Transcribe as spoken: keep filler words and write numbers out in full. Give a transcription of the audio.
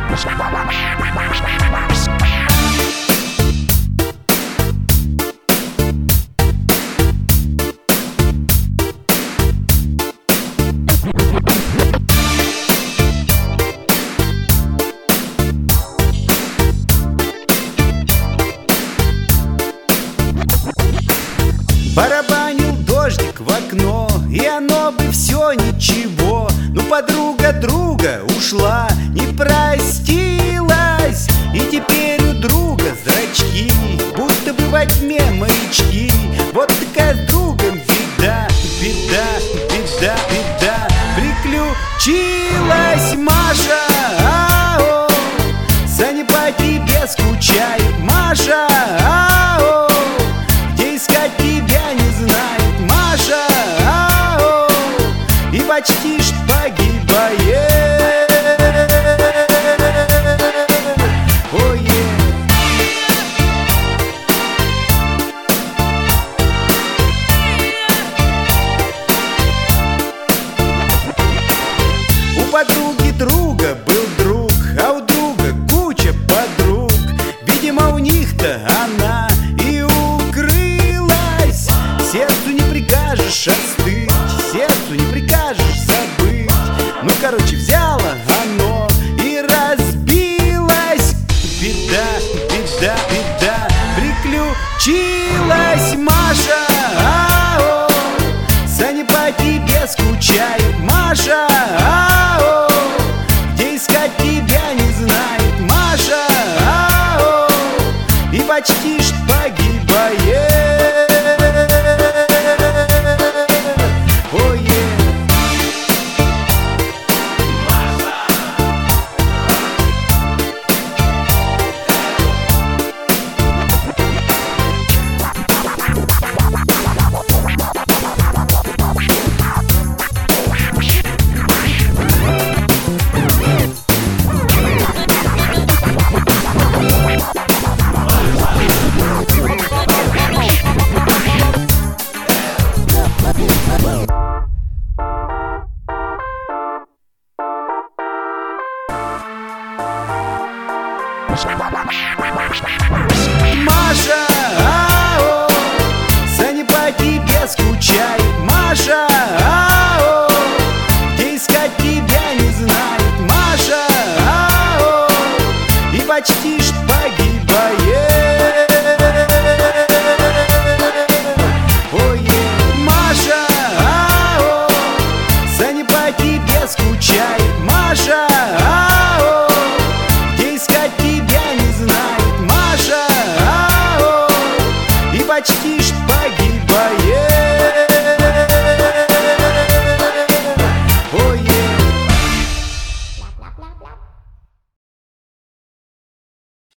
Барабанил дождик в окно, и оно бы все ничего. Но подруга друга ушла, не простилась, и теперь у друга зрачки будто бы во тьме маячки. Вот такая с другом беда, беда, беда, беда. Приключилась Маша, ау, Саня по тебе скучает. Маша, ау, где искать тебя не знает. Маша, ау, и почти что погибает. Oh, yeah. У подруги друга был друг, а у друга куча подруг. Видимо, у них-то она и укрылась. Сердцу не прикажешь остыть, сердцу не прикажешь забыть. Ну, короче, взяло оно и разбилось. Беда, беда, беда. Приключилась Маша, ау, Саня по тебе скучает. Маша, ау, где искать тебя не знает. Маша, ау, и почти что погибает. Oh, yeah. Маша, ау, Саня по тебе скучает. Маша, ау, где искать тебя не знает. Маша, ау, и почти